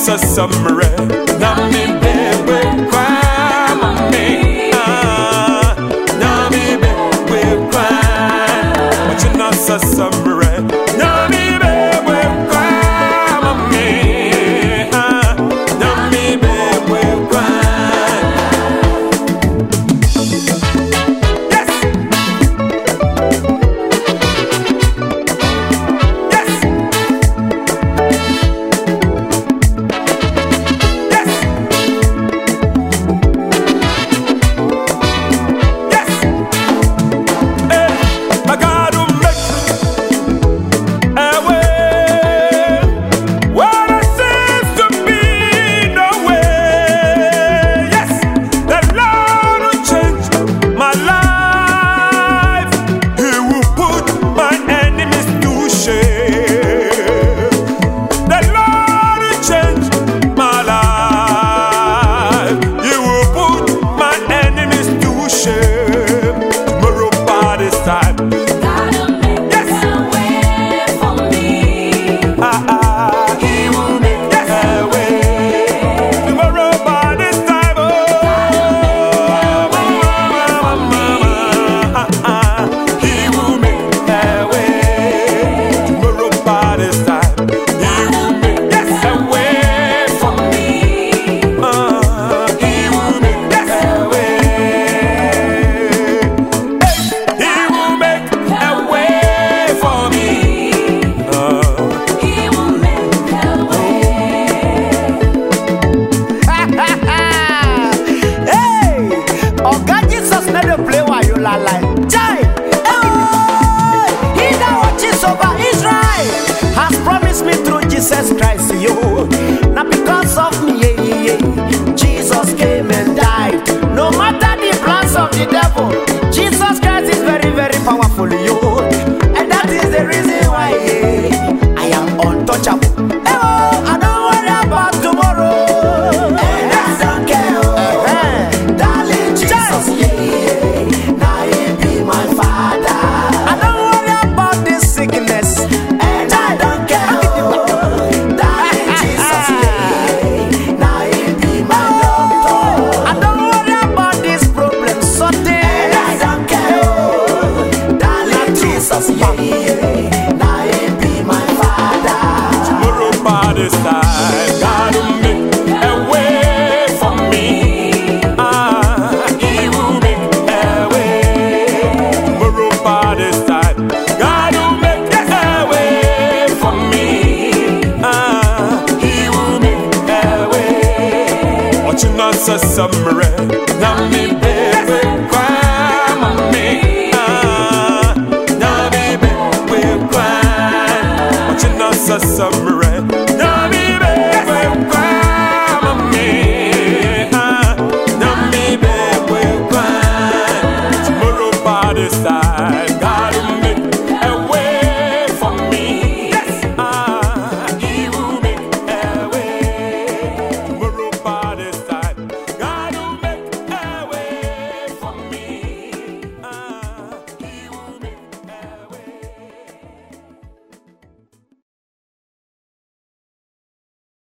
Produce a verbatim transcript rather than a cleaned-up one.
sa samre na mi bebe kwa mami ah na mi bebe kwa watching us sa samre na mi bebe kwa mami ah na mi bebe kwa Jesus Christ, yo. Now because of me, yeah, yeah, Jesus came and died. No matter the plans of the devil, Jesus Christ is very, very powerful, yo. And that is the reason why, yeah, I am untouchable. Oh, I don't worry about tomorrow. And I don't care, uh-huh. Darling Jesus, yeah, yeah. Now he be my father. I don't worry about this sickness. This time, gotta make a way for me. Ah, He will make a way. Tomorrow by this time, gotta make a way for me. Ah, He will make a way. Watching us a summer, now me baby, cry, mommy. Ah, now me baby, cry. Watching us a summer.